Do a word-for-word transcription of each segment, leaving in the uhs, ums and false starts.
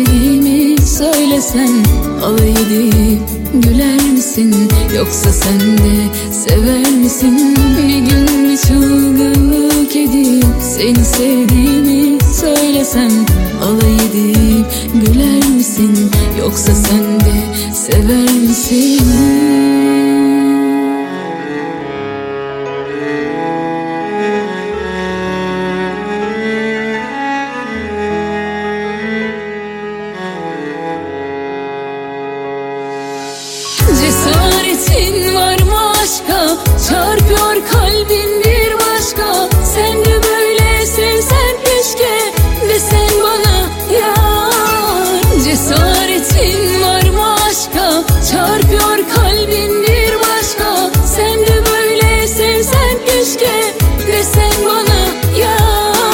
sevdiğimi söylesen, alay edip güler misin? Yoksa sen de sever misin? Bir gün bir çılgınlık edip seni sevdiğimi söylesem, alay edip güler misin? Yoksa sen de sever misin? Cesaretin var mı aşka? Çarpıyor kalbin bir başka. Sen de böyle sevsen keşke, desen bana yar. Cesaretin var mı aşka? Çarpıyor kalbin bir başka. Sen de böyle sevsen keşke, desen bana yar.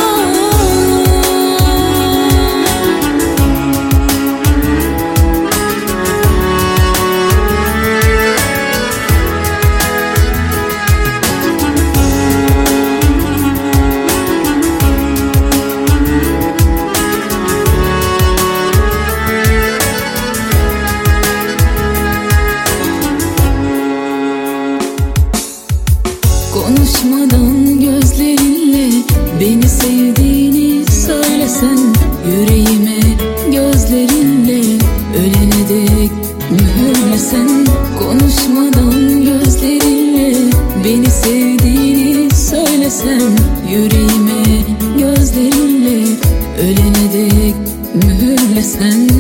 Konuşmadan gözlerinle beni sevdiğini söylesen, yüreğime gözlerinle ölene dek mühürlesen. Konuşmadan gözlerinle beni sevdiğini söylesen, yüreğime gözlerinle ölene dek mühürlesen.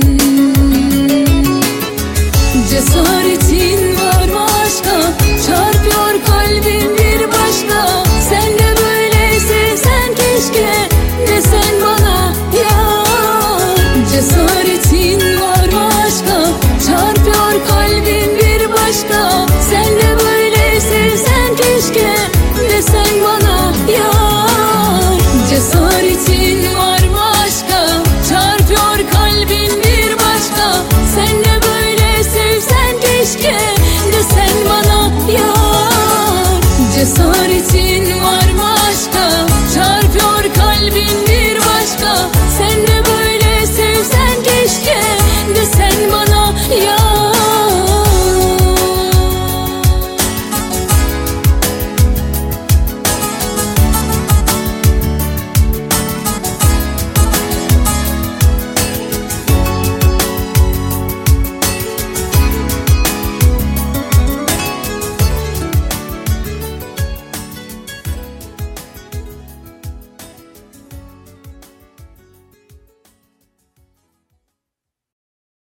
Cesaretin var mı aşka? Çarpıyor kalbim bir başka. Sen de böyle sevsen keşke, desen bana ya. Cesaret